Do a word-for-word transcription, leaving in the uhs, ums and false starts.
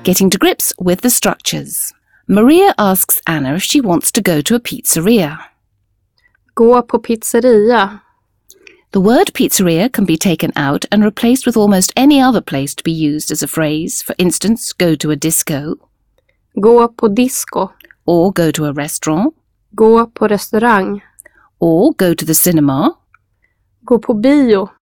getting to grips with the structures. Maria asks Anna if she wants to go to a pizzeria. Gå på pizzeria. The word pizzeria can be taken out and replaced with almost any other place to be used as a phrase. For instance, go to a disco. Gå på disco. Or go to a restaurant. Gå på restaurang. Or go to the cinema. Gå på bio.